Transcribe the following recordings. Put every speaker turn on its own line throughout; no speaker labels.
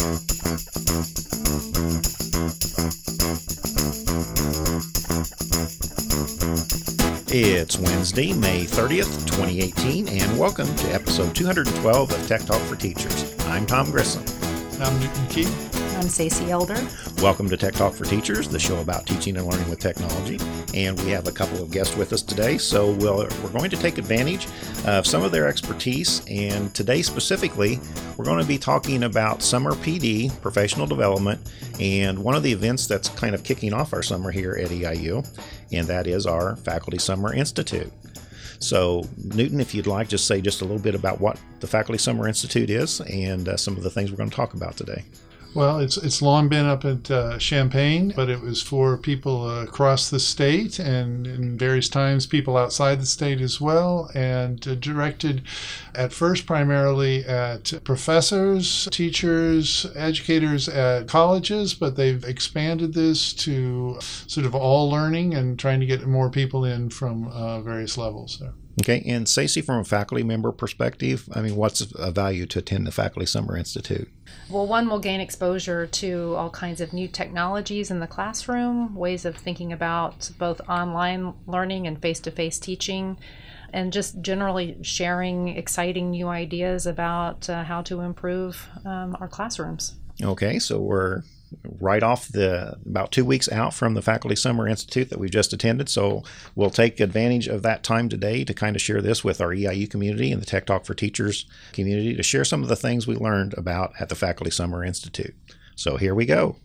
It's Wednesday, May 30th, 2018, and welcome to episode 212 of Tech Talk for Teachers. I'm Tom Grissom.
I'm Newton Keith.
I'm Stacey Elder.
Welcome to Tech Talk for Teachers, the show about teaching and learning with technology. And we have a couple of guests with us today, so we're going to take advantage of some of their expertise. And today specifically, we're going to be talking about summer PD, professional development, and one of the events that's kind of kicking off our summer here at EIU, and that is our Faculty Summer Institute. So, Newton, if you'd like, just say just a little bit about what the Faculty Summer Institute is and some of the things we're going to talk about today.
Well, it's long been up at Champaign, but it was for people across the state and in various times people outside the state as well, and directed at first primarily at professors, teachers, educators at colleges, but they've expanded this to sort of all learning and trying to get more people in from various levels there.
Okay, and Stacey, from a faculty member perspective, I mean, what's a value to attend the Faculty Summer Institute?
Well, one will gain exposure to all kinds of new technologies in the classroom, ways of thinking about both online learning and face-to-face teaching, and just generally sharing exciting new ideas about how to improve our classrooms. Okay,
so we're right off about 2 weeks out from the Faculty Summer Institute that we've just attended. So we'll take advantage of that time today to kind of share this with our EIU community and the Tech Talk for Teachers community to share some of the things we learned about at the Faculty Summer Institute. So here we go.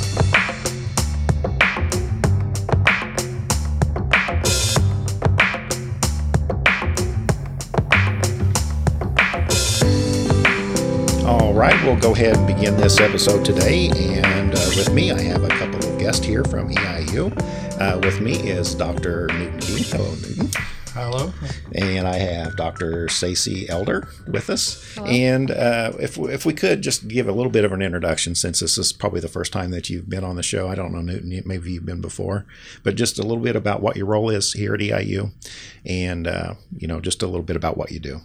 All right, we'll go ahead and begin this episode today. And with me, I have a couple of guests here from EIU. With me is Dr. Newton Keith. Hello, Newton.
Hello.
And I have Dr. Stacey Elder with us.
Hello.
And if we could just give a little bit of an introduction, since this is probably the first time that you've been on the show. I don't know, Newton, maybe you've been before, but just a little bit about what your role is here at EIU and, just a little bit about what you do.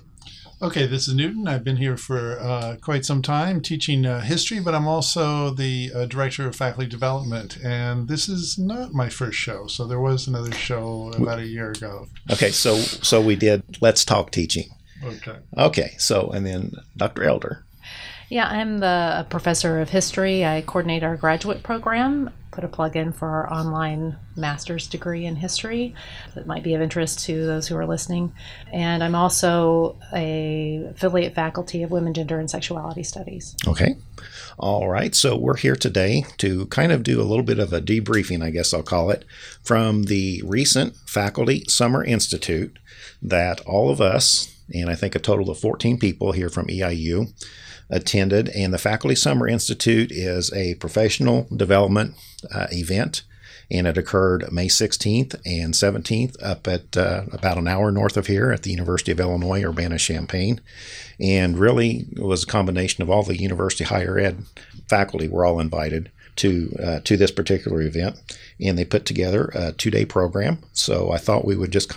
Okay, this is Newton. I've been here for quite some time teaching history, but I'm also the director of faculty development. And this is not my first show. So there was another show about a year ago.
Okay, so we did Let's Talk Teaching.
Okay,
so and then Dr. Elder.
Yeah, I'm the professor of history. I coordinate our graduate program, put a plug in for our online master's degree in history that might be of interest to those who are listening. And I'm also a affiliate faculty of Women, Gender, and Sexuality Studies.
Okay. All right. So we're here today to kind of do a little bit of a debriefing, I guess I'll call it, from the recent Faculty Summer Institute that all of us, and I think a total of 14 people here from EIU, attended. And the Faculty Summer Institute is a professional development event, and it occurred May 16th and 17th up at about an hour north of here at the University of Illinois, Urbana-Champaign. And really it was a combination of all the university higher ed faculty were all invited to this particular event, and they put together a 2-day program. So I thought we would just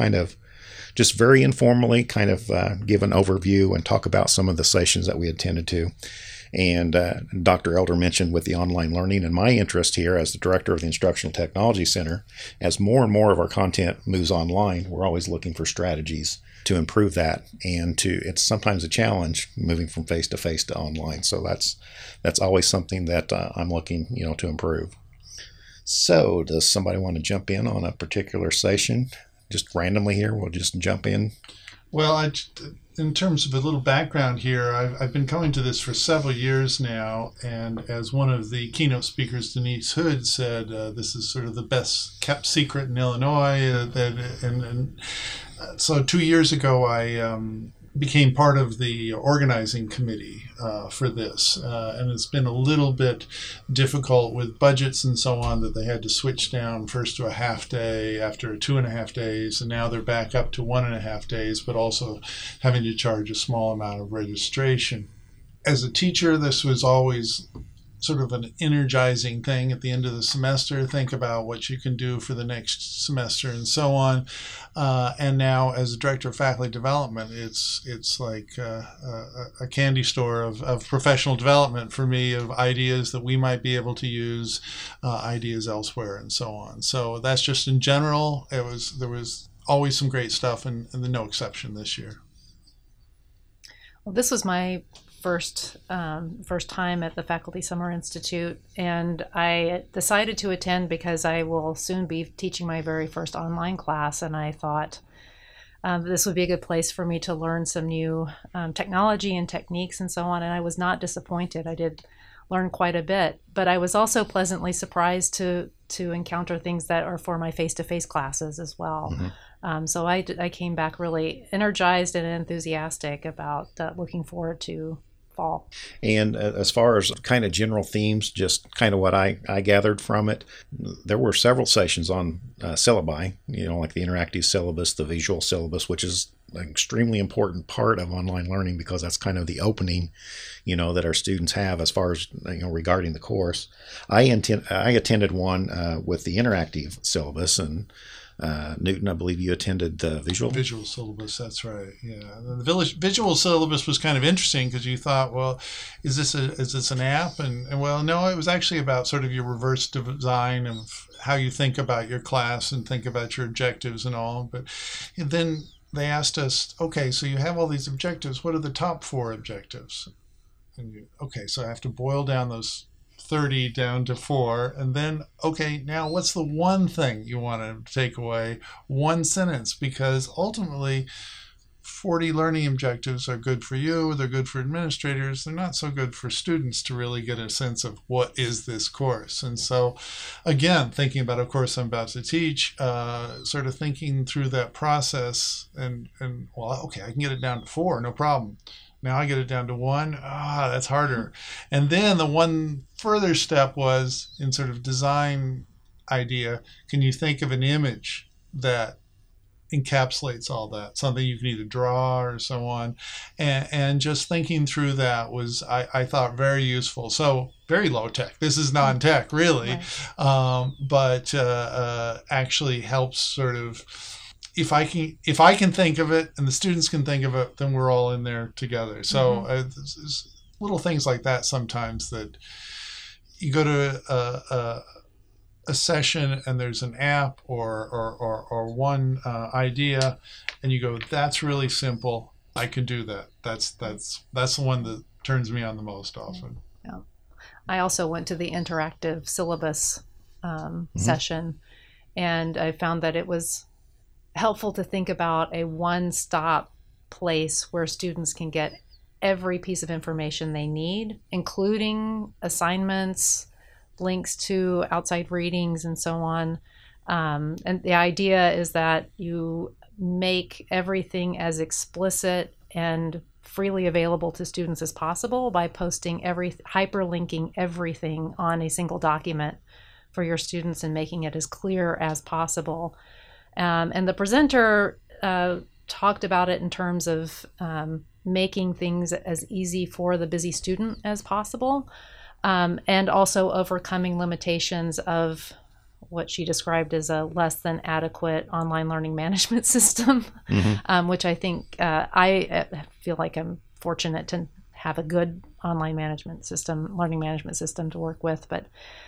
very informally kind of give an overview and talk about some of the sessions that we attended to. And Dr. Elder mentioned with the online learning, and my interest here as the director of the Instructional Technology Center, as more and more of our content moves online, we're always looking for strategies to improve that. And it's sometimes a challenge moving from face-to-face to online. So that's always something that I'm looking, to improve. So does somebody want to jump in on a particular session? Just randomly here, we'll just jump in.
Well, in terms of a little background here, I've been coming to this for several years now, and as one of the keynote speakers, Denise Hood, said, this is sort of the best kept secret in Illinois. So 2 years ago, I became part of the organizing committee for this, and it's been a little bit difficult with budgets and so on that they had to switch down first to a half day after 2.5 days, and now they're back up to 1.5 days, but also having to charge a small amount of registration. As a teacher, this was always sort of an energizing thing at the end of the semester. Think about what you can do for the next semester and so on. And now, as a director of faculty development, it's like a candy store of professional development for me, of ideas that we might be able to use, ideas elsewhere, and so on. So that's just in general. There was always some great stuff, and no exception this year.
Well, this was my first time at the Faculty Summer Institute, and I decided to attend because I will soon be teaching my very first online class, and I thought this would be a good place for me to learn some new technology and techniques and so on, and I was not disappointed. I did learn quite a bit, but I was also pleasantly surprised to encounter things that are for my face-to-face classes as well. Mm-hmm. So I came back really energized and enthusiastic about looking forward to fall.
And as far as kind of general themes, just kind of what I gathered from it, there were several sessions on syllabi, like the interactive syllabus, the visual syllabus, which is an extremely important part of online learning because that's kind of the opening, that our students have as far as, regarding the course. I attended one with the interactive syllabus, and Newton, I believe you attended the visual
syllabus. That's right. Yeah, the visual syllabus was kind of interesting because you thought, well, is this an app? And well, no, it was actually about sort of your reverse design of how you think about your class and think about your objectives and all. But then they asked us, okay, so you have all these objectives. What are the top 4 objectives? And so I have to boil down those 30 down to 4, and then now what's the one thing you want to take away? One sentence, because ultimately 40 learning objectives are good for you, they're good for administrators, they're not so good for students to really get a sense of what is this course. And so again, thinking about a course I'm about to teach, sort of thinking through that process, and I can get it down to 4, no problem. Now I get it down to 1. That's harder. And then the one further step was in sort of design idea. Can you think of an image that encapsulates all that? Something you can either draw or so on. And just thinking through that was, I thought, very useful. So very low tech. This is non-tech, really. Right. But actually helps sort of, if I can think of it and the students can think of it, then we're all in there together. So there's little things like that sometimes, that you go to a session and there's an app or one idea, and you go, that's really simple. I can do that. That's the one that turns me on the most often.
Yeah. I also went to the interactive syllabus session, and I found that it was helpful to think about a one-stop place where students can get every piece of information they need, including assignments, links to outside readings, and so on. And the idea is that you make everything as explicit and freely available to students as possible by hyperlinking everything on a single document for your students and making it as clear as possible. And the presenter talked about it in terms of making things as easy for the busy student as possible, and also overcoming limitations of what she described as a less than adequate online learning management system, which I think I feel like I'm fortunate to have a good online management system, learning management system to work with. But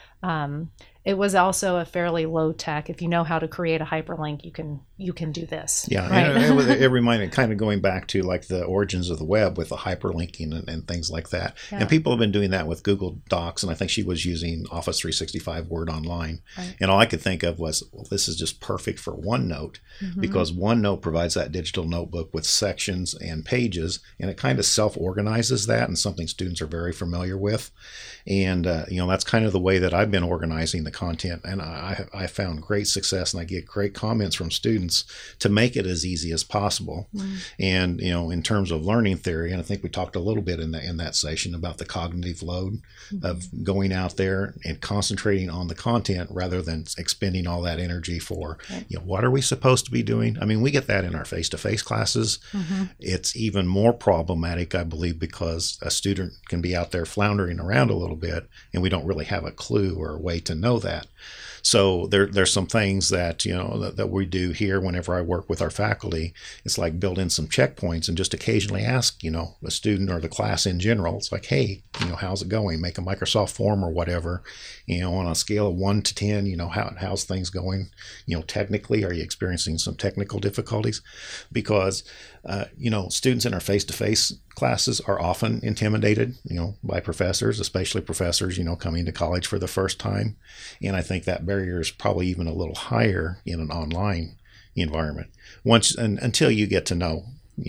it was also a fairly low tech. If you know how to create a hyperlink, you can do this.
Yeah,
right?
And it reminded, kind of going back to like the origins of the web with the hyperlinking and things like that. Yeah. And people have been doing that with Google Docs, and I think she was using Office 365 Word Online. Right. And all I could think of was, well, this is just perfect for OneNote, because OneNote provides that digital notebook with sections and pages, and it kind of self-organizes that, and something students are very familiar with. And that's kind of the way that I've been organizing the content. And I found great success, and I get great comments from students to make it as easy as possible. And, in terms of learning theory, and I think we talked a little bit in that session about the cognitive load of going out there and concentrating on the content rather than expending all that energy for, what are we supposed to be doing? I mean, we get that in our face-to-face classes. It's even more problematic, I believe, because a student can be out there floundering around a little bit, and we don't really have a clue or a way to know that. So there's some things that, that we do here whenever I work with our faculty. It's like build in some checkpoints and just occasionally ask, a student or the class in general. It's like, hey, how's it going? Make a Microsoft form or whatever, on a scale of 1 to 10, how's things going? Technically, are you experiencing some technical difficulties? Because, students in our face-to-face classes are often intimidated, by professors, especially professors, coming to college for the first time. And I think that barrier is probably even a little higher in an online environment. Until you get to know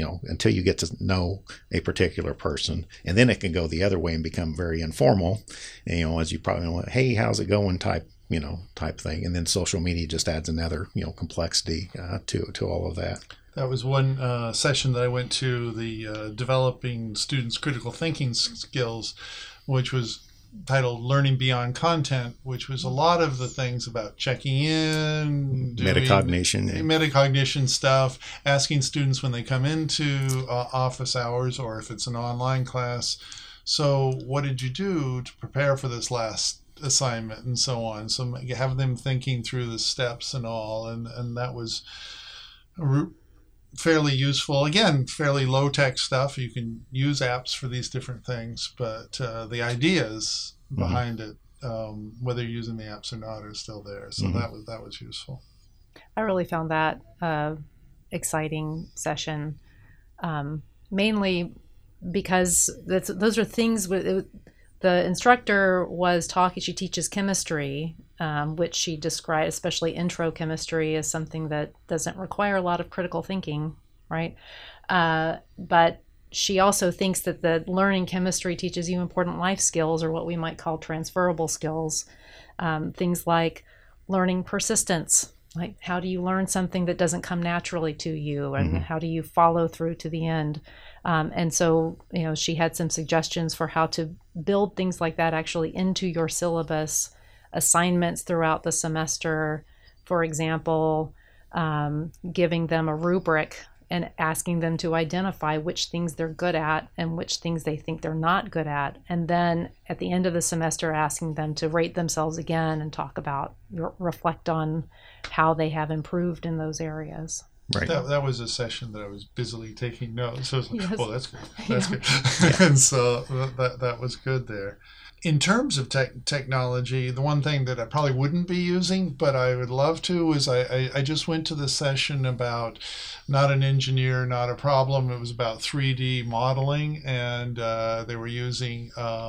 a particular person, and then it can go the other way and become very informal. And, as you probably know, hey, how's it going type thing. And then social media just adds another, complexity to all of that.
That was one session that I went to, the Developing Students' Critical Thinking Skills, which was titled Learning Beyond Content, which was a lot of the things about checking in, metacognition stuff, asking students when they come into office hours or if it's an online class, so what did you do to prepare for this last assignment and so on. So you have them thinking through the steps and all, and that was fairly useful. Again, fairly low-tech stuff. You can use apps for these different things, but the ideas behind it, whether you're using the apps or not, are still there. So that was useful.
I really found that exciting session, mainly because those are things the instructor was talking. She teaches chemistry, which she described, especially intro chemistry, as something that doesn't require a lot of critical thinking, right? But she also thinks that the learning chemistry teaches you important life skills, or what we might call transferable skills. Things like learning persistence, like how do you learn something that doesn't come naturally to you, and how do you follow through to the end? And so, she had some suggestions for how to build things like that actually into your syllabus, assignments throughout the semester. For example, giving them a rubric and asking them to identify which things they're good at and which things they think they're not good at. And then at the end of the semester, asking them to rate themselves again and reflect on how they have improved in those areas.
Right.
That was a session that I was busily taking notes. So I was like, well, that's good. That's good. And so that was good there. In terms of technology, the one thing that I probably wouldn't be using, but I would love to, is I just went to the session about not an engineer, not a problem. It was about 3D modeling, and they were using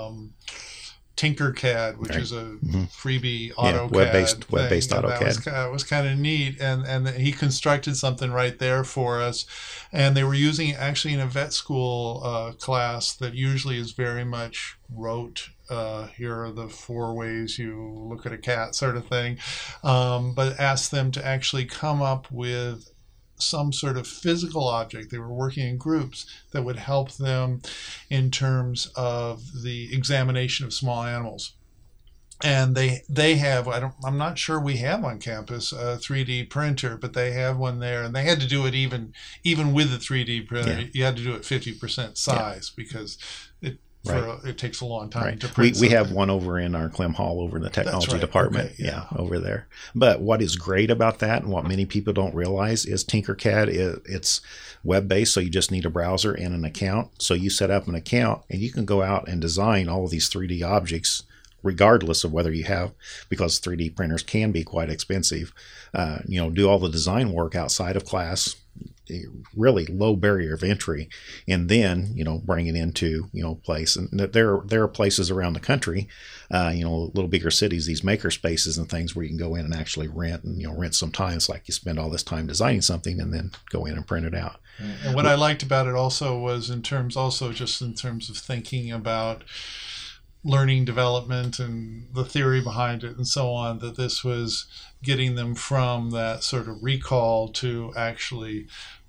Tinkercad, which is a freebie AutoCAD
web-based AutoCAD.
That was kind of neat, and he constructed something right there for us. And they were using it actually in a vet school class that usually is very much rote. Here are the 4 ways you look at a cat, sort of thing, but asked them to actually come up with some sort of physical object. They were working in groups that would help them in terms of the examination of small animals. And they have, I'm not sure we have on campus a 3D printer, but they have one there, and they had to do it even with the 3D printer. Yeah. You had to do it 50% size because it takes a long time to print.
We have one over in our Clem Hall over in the technology department. Okay, yeah, over there. But what is great about that, and what many people don't realize, is Tinkercad. It's web-based, so you just need a browser and an account. So you set up an account, and you can go out and design all of these 3D objects, regardless of whether you have, because 3D printers can be quite expensive. Do all the design work outside of class. Really low barrier of entry, and then bring it into place. And there are places around the country, little bigger cities, these maker spaces and things where you can go in and actually rent some time. It's like you spend all this time designing something and then go in and print it out.
And what I liked about it also was in terms of thinking about learning development and the theory behind it and so on, that this was getting them from that sort of recall to actually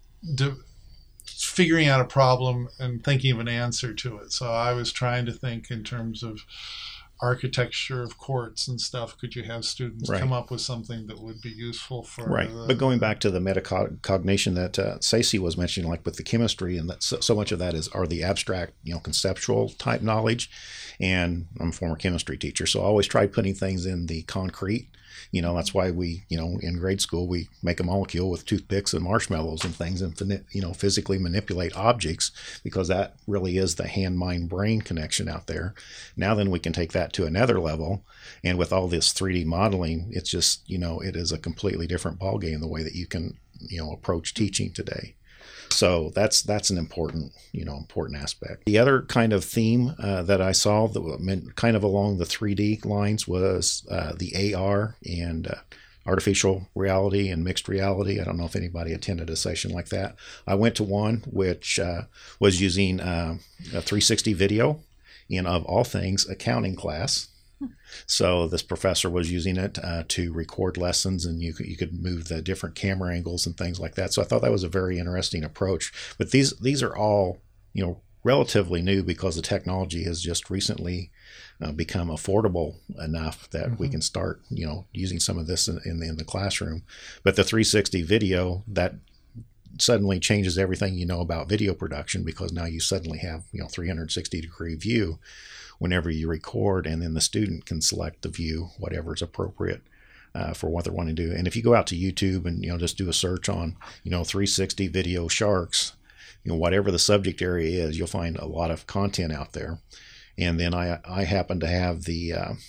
figuring out a problem and thinking of an answer to it. So I was trying to think in terms of architecture of courts and stuff. Could you have students come up with something that would be useful for
But going back to the metacognition that Stacey was mentioning, like with the chemistry, and that so much of that are the abstract, conceptual type knowledge. And I'm a former chemistry teacher, so I always tried putting things in the concrete. That's why we, in grade school, we make a molecule with toothpicks and marshmallows and things and, physically manipulate objects, because that really is the hand-mind-brain connection out there. Now then we can take that to another level. And with all this 3D modeling, it's just, it is a completely different ballgame the way that you can, approach teaching today. So that's an important aspect. The other kind of theme that I saw that meant kind of along the 3D lines was the AR and artificial reality and mixed reality. I don't know if anybody attended a session like that. I went to one which was using a 360 video in, of all things, accounting class. So this professor was using it to record lessons, and you could move the different camera angles and things like that. So I thought that was a very interesting approach. But these are all relatively new, because the technology has just recently become affordable enough that we can start using some of this in the classroom. But the 360 video, that suddenly changes everything about video production, because now you suddenly have 360 degree view whenever you record, and then the student can select the view, whatever is appropriate for what they're wanting to do. And if you go out to YouTube and just do a search on 360 video sharks, whatever the subject area is, you'll find a lot of content out there. And then I happen to have the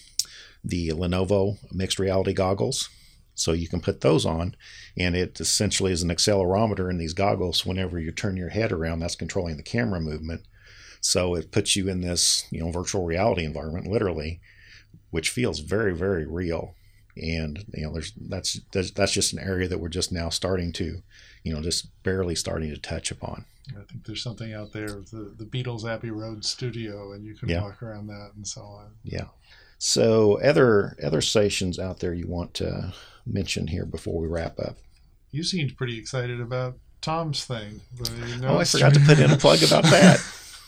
Lenovo mixed reality goggles, so you can put those on, and it essentially is an accelerometer in these goggles. Whenever you turn your head around, that's controlling the camera movement. So it puts you in this, virtual reality environment, literally, which feels very, very real. And that's just an area that we're just now starting to, just barely starting to touch upon.
I think there's something out there with the Beatles Abbey Road studio, and you can walk around that and so on. Yeah.
So other stations out there you want to mention here before we wrap up?
You seemed pretty excited about Tom's thing.
I forgot to put in a plug about that.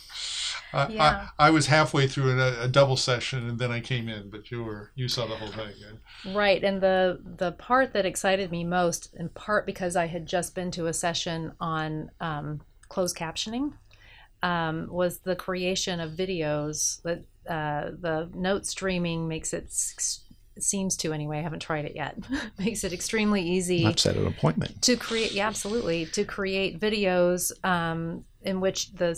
I was halfway through a double session, and then I came in, but you saw the whole thing.
Right, and the part that excited me most, in part because I had just been to a session on closed captioning, was the creation of videos. That the note streaming makes it seems to, anyway, I haven't tried it yet, makes it extremely easy.
I've set an appointment.
To create, absolutely, to create videos in which the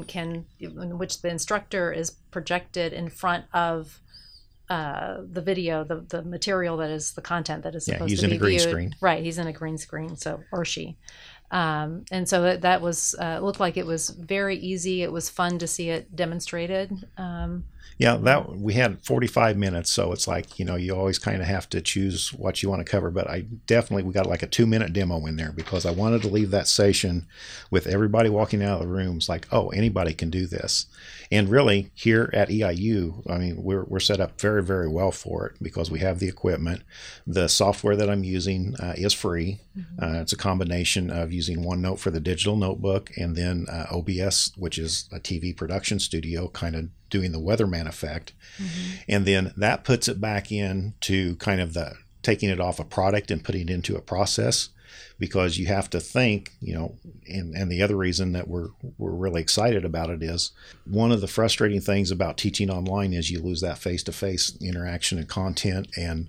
instructor is projected in front of the video, the material that is the content that is supposed to be viewed.
He's in a green screen.
Right, he's in a green screen, or she. And so that was, looked like it was very easy. It was fun to see it demonstrated.
We had 45 minutes, so it's like, you always kind of have to choose what you want to cover. But we got like a 2-minute demo in there, because I wanted to leave that session with everybody walking out of the rooms like, oh, anybody can do this. And really, here at EIU, I mean, we're set up very, very well for it, because we have the equipment. The software that I'm using is free. It's a combination of using OneNote for the digital notebook, and then OBS, which is a TV production studio, kind of doing the weatherman effect. And then that puts it back into kind of taking it off a product and putting it into a process, because you have to think, and the other reason that we're really excited about it is, one of the frustrating things about teaching online is you lose that face-to-face interaction and content, and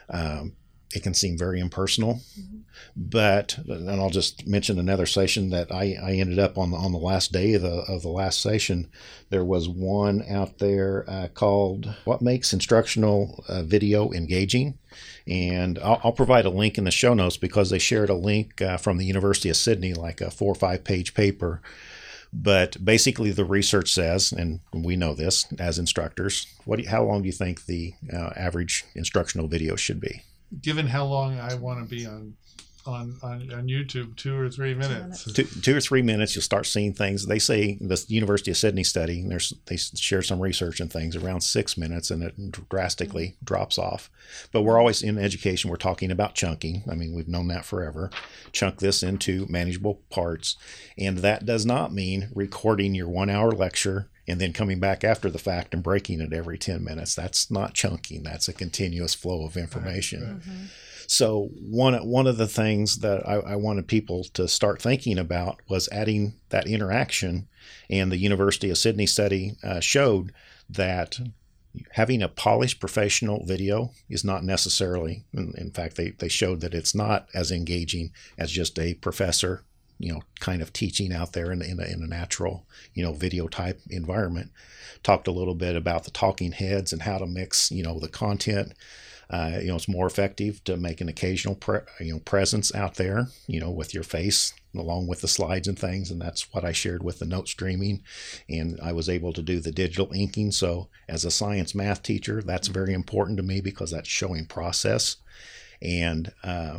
it can seem very impersonal. But, and I'll just mention another session that I ended up on the last day of the last session. There was one out there called "What Makes Instructional Video Engaging?" And I'll provide a link in the show notes, because they shared a link from the University of Sydney, like a 4 or 5 page paper. But basically the research says, and we know this as instructors, how long do you think the average instructional video should be?
Given how long I want to be on YouTube, 2 or 3 minutes.
2 or 3 minutes, you'll start seeing things. They say the University of Sydney study, they share some research and things around 6 minutes, and it drastically drops off. But we're always in education, we're talking about chunking. I mean, we've known that forever. Chunk this into manageable parts. And that does not mean recording your 1-hour lecture and then coming back after the fact and breaking it every 10 minutes. That's not chunking. That's a continuous flow of information. Right. Mm-hmm. So one of the things that I wanted people to start thinking about was adding that interaction. And the University of Sydney study showed that having a polished professional video is not necessarily, in fact, they showed that it's not as engaging as just a professor, kind of teaching out there in a natural, video type environment. Talked a little bit about the talking heads and how to mix, the content. It's more effective to make an occasional presence out there, with your face along with the slides and things. And that's what I shared with the note streaming. And I was able to do the digital inking. So as a science math teacher, that's very important to me because that's showing process. And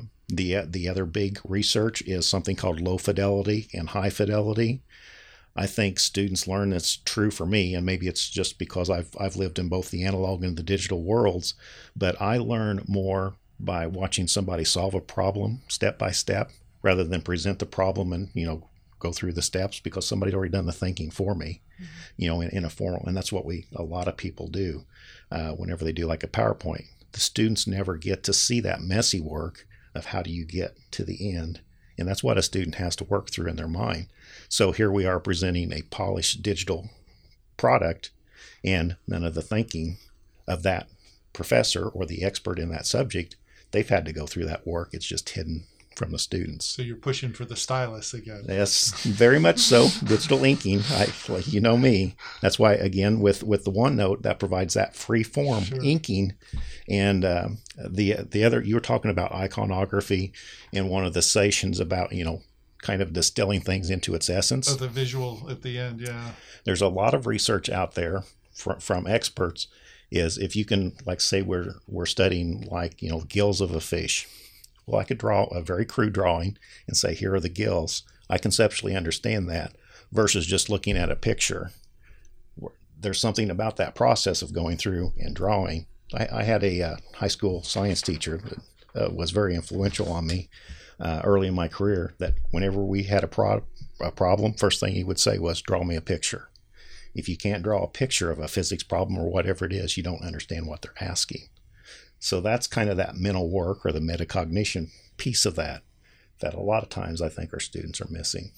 the other big research is something called low fidelity and high fidelity. I think students learn, that's true for me, and maybe it's just because I've lived in both the analog and the digital worlds, but I learn more by watching somebody solve a problem step by step rather than present the problem and, go through the steps, because somebody's already done the thinking for me, in a formal, and that's what a lot of people do whenever they do like a PowerPoint. The students never get to see that messy work of how do you get to the end. And that's what a student has to work through in their mind. So here we are presenting a polished digital product, and none of the thinking of that professor or the expert in that subject, they've had to go through that work. It's just hidden from the students.
So you're pushing for the stylus again.
Yes, very much so. Digital inking, me. That's why, again, with the OneNote, that provides that free form inking. And the other, you were talking about iconography in one of the sessions about, kind of distilling things into its essence.
Oh, the visual at the end, yeah.
There's a lot of research out there from experts, is if you can, like, say we're studying, like, gills of a fish. Well, I could draw a very crude drawing and say, here are the gills. I conceptually understand that versus just looking at a picture. There's something about that process of going through and drawing. I had a high school science teacher that was very influential on me early in my career, that whenever we had a problem, first thing he would say was, draw me a picture. If you can't draw a picture of a physics problem or whatever it is, you don't understand what they're asking. So that's kind of that mental work or the metacognition piece of that a lot of times I think our students are missing.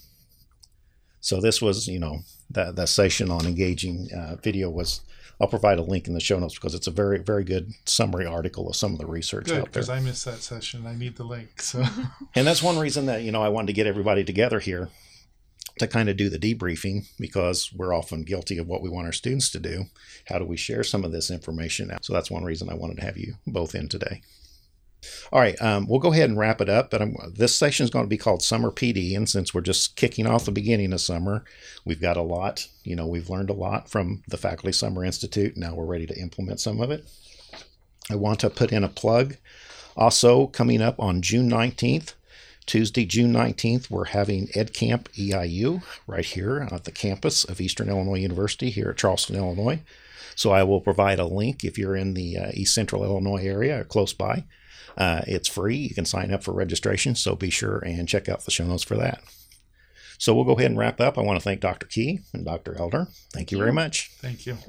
So this was, that session on engaging video was, I'll provide a link in the show notes because it's a very, very good summary article of some of the research out there.
Because I missed that session. I need the link. So.
And that's one reason that, I wanted to get everybody together here to kind of do the debriefing, because we're often guilty of what we want our students to do. How do we share some of this information out? So that's one reason I wanted to have you both in today. All right, we'll go ahead and wrap it up, but this session is going to be called Summer PD, and since we're just kicking off the beginning of summer, we've got a lot, we've learned a lot from the Faculty Summer Institute. Now we're ready to implement some of it. I want to put in a plug. Also, coming up on June 19th, Tuesday, June 19th, we're having EdCamp EIU right here at the campus of Eastern Illinois University here at Charleston, Illinois. So I will provide a link if you're in the East Central Illinois area or close by. It's free. You can sign up for registration, so be sure and check out the show notes for that. So we'll go ahead and wrap up. I want to thank Dr. Key and Dr. Elder. Thank you very much.
Thank you.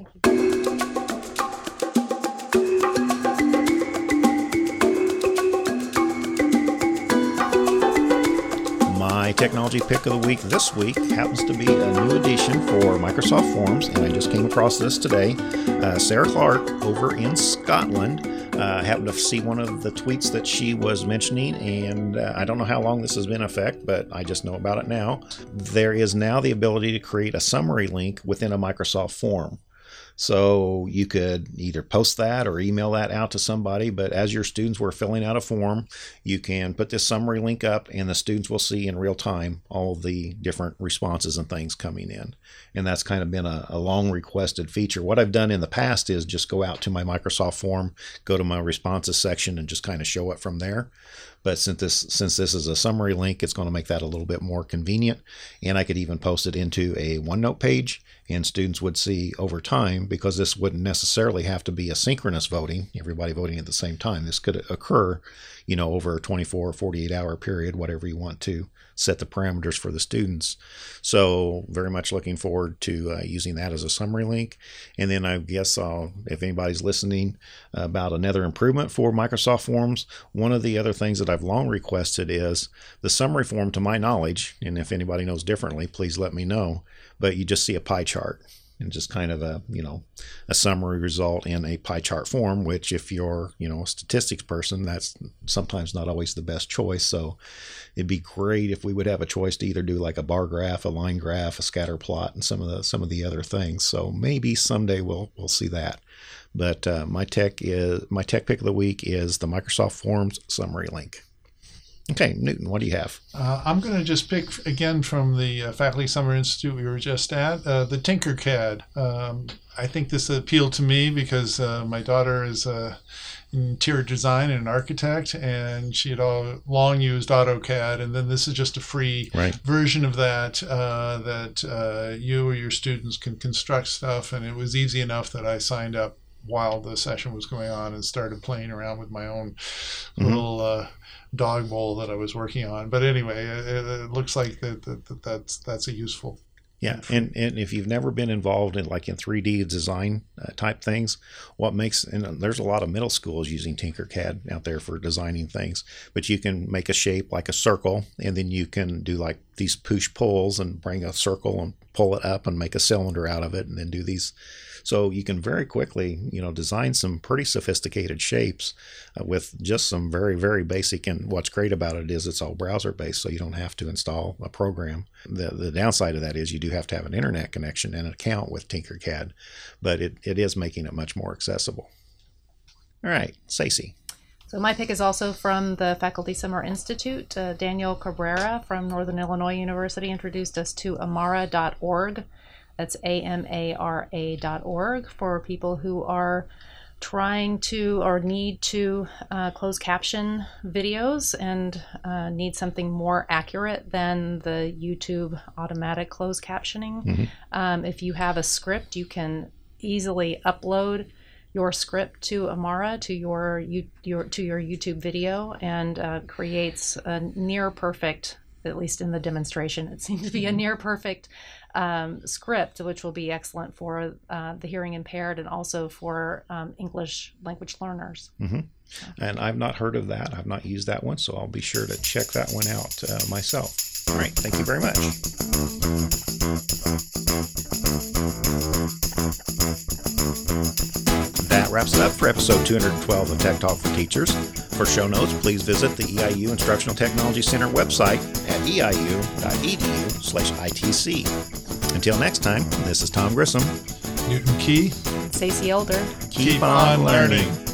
My technology pick of the week this week happens to be a new addition for Microsoft Forms, and I just came across this today. Sarah Clark over in Scotland happened to see one of the tweets that she was mentioning, and I don't know how long this has been in effect, but I just know about it now. There is now the ability to create a summary link within a Microsoft form. So you could either post that or email that out to somebody, but as your students were filling out a form, you can put this summary link up and the students will see in real time all of the different responses and things coming in. And that's kind of been a long requested feature. What I've done in the past is just go out to my Microsoft form, go to my responses section and just kind of show it from there. But since this is a summary link, it's going to make that a little bit more convenient. And I could even post it into a OneNote page, and students would see over time, because this wouldn't necessarily have to be a synchronous voting, everybody voting at the same time. This could occur, over a 24 or 48 hour period, whatever you want to set the parameters for the students. So very much looking forward to using that as a summary link. And then I guess if anybody's listening about another improvement for Microsoft Forms, one of the other things that I've long requested is the summary form, to my knowledge, and if anybody knows differently, please let me know, but you just see a pie chart and just kind of a summary result in a pie chart form, which if you're, a statistics person, that's sometimes not always the best choice. So it'd be great if we would have a choice to either do like a bar graph, a line graph, a scatter plot, and some of the other things. So maybe someday we'll see that. But my tech pick of the week is the Microsoft Forms summary link. Okay, Newton, what do you have?
I'm going to just pick again from the Faculty Summer Institute we were just at, the Tinkercad. I think this appealed to me because my daughter is an interior design and an architect, and she had all long used AutoCAD, and then this is just a free version of that you or your students can construct stuff, and it was easy enough that I signed up while the session was going on and started playing around with my own little dog bowl that I was working on. But anyway, it looks like that's a useful.
Yeah, and if you've never been involved in 3D design type things, and there's a lot of middle schools using Tinkercad out there for designing things, but you can make a shape like a circle, and then you can do like these push pulls and bring a circle and pull it up and make a cylinder out of it, and then do these. So you can very quickly, design some pretty sophisticated shapes with just some very, very basic. And what's great about it is it's all browser based, so you don't have to install a program. The downside of that is you do have to have an internet connection and an account with Tinkercad, but it is making it much more accessible. All right, Stacey.
So my pick is also from the Faculty Summer Institute. Daniel Cabrera from Northern Illinois University introduced us to amara.org. That's amara.org for people who are trying to or need to closed caption videos and need something more accurate than the YouTube automatic closed captioning. If you have a script, you can easily upload your script to Amara, to your YouTube video, and creates a near perfect, at least in the demonstration, it seems to be a near perfect script, which will be excellent for the hearing impaired and also for English language learners.
And I've not heard of that. I've not used that one, so I'll be sure to check that one out myself. All right, thank you very much. That wraps it up for episode 212 of Tech Talk for Teachers. For show notes, please visit the EIU Instructional Technology Center website at eiu.edu/ITC. Until next time, this is Tom Grissom,
Newton Key,
Stacey Elder.
Keep on learning.